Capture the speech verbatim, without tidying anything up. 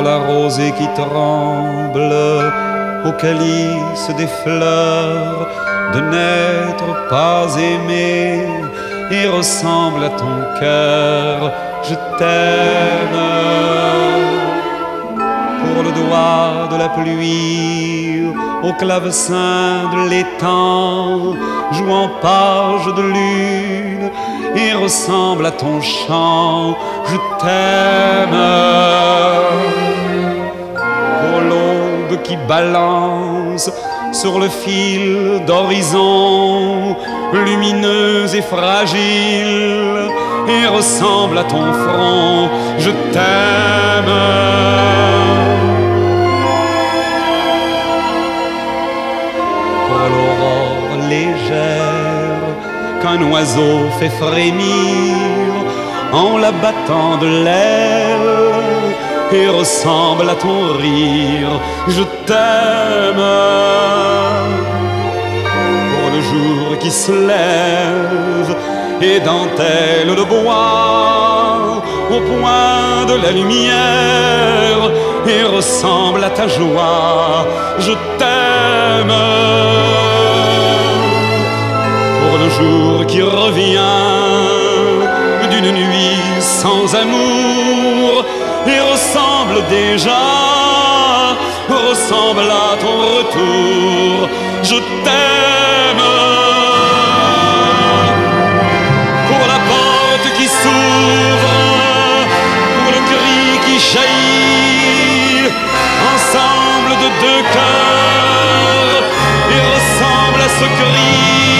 la rosée qui tremble au calice des fleurs, de n'être pas aimé et ressemble à ton cœur. Je t'aime pour le doigt de la pluie, au clavecin de l'étang, jouant page de lune et ressemble à ton chant. Je t'aime pour l'aube qui balance sur le fil d'horizon, lumineuse et fragile, et ressemble à ton front. Je t'aime pour l'aurore légère qu'un oiseau fait frémir en la battant de l'aile et ressemble à ton rire. Je t'aime pour le jour qui se lève et dentelle le bois au point de la lumière et ressemble à ta joie. Je t'aime pour le jour qui revient d'une nuit sans amour et ressemble déjà, ressemble à ton retour. Je t'aime pour la porte qui s'ouvre, pour le cri qui jaillit, ensemble de deux cœurs, et ressemble à ce cri